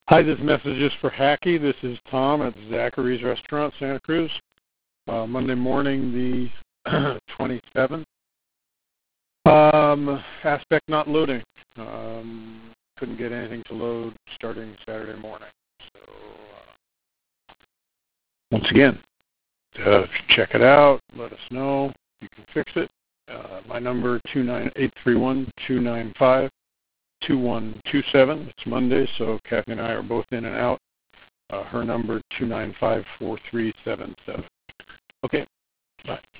Hi, this message is for Hackey. This is Tom at Zachary's Restaurant, Santa Cruz. Monday morning, the 27th. Aspect not loading. Couldn't get anything to load starting Saturday morning. So, once again, check it out. Let us know. You can fix it. My number, 831-295-2127. It's Monday, so Kathy and I are both in and out. Her number, 295-4377. Okay, bye.